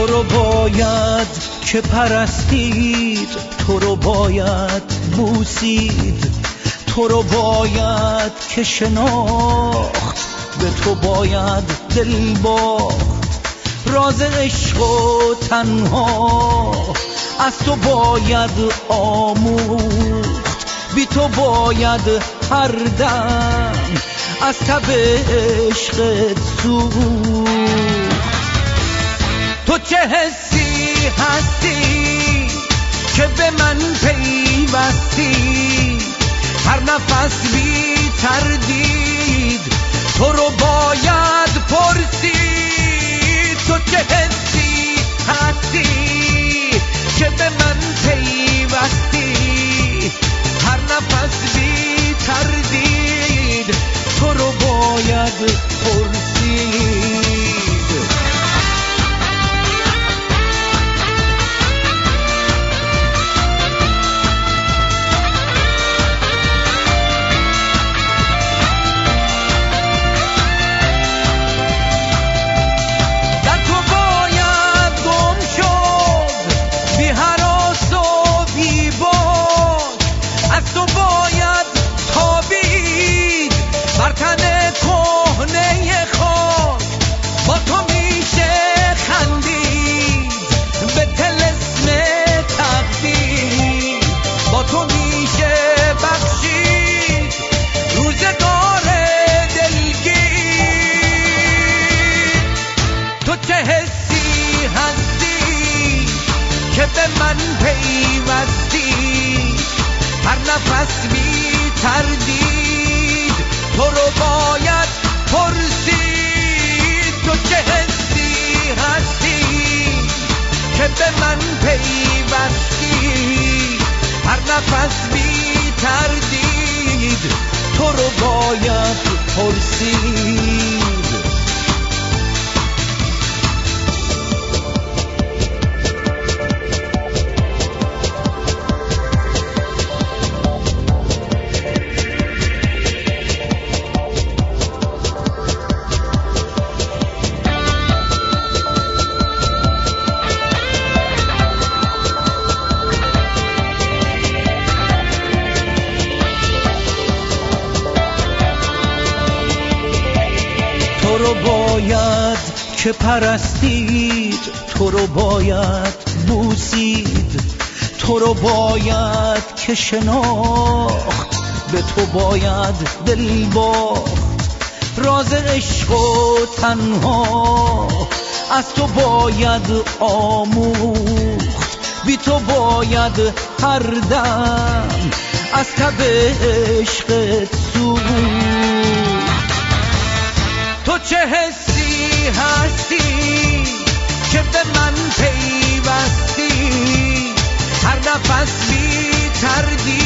رو باید که پرستید، تو رو باید بوسید، تو رو باید که شناخت، به تو باید دل باخت. راز عشق و تنها از تو باید آموخت، بی تو باید هر دم از تب عشقت سوخت. تو چه حسی هستی که به من پیوستی، هر نفس بی تردید تو رو باید پرسید. تو چه حسی هستی که به من پیوستی، هر نفس بی تردید تو رو باید پرسید. نفس بی تردید تو رو باید پرسید. تو چه حسی هستی که به من پیوستی، هر نفس بی تردید تو رو باید پرسید. تو رو باید که پرستید، تو رو باید بوسید، تو رو باید که شناخت، به تو باید دل باخت. راز عشق و تنها از تو باید آموخت، بی تو باید هر دم از تب عشقت سوخت. تو چه حسی هستی که به من پیوستی، هر نفس بی تردید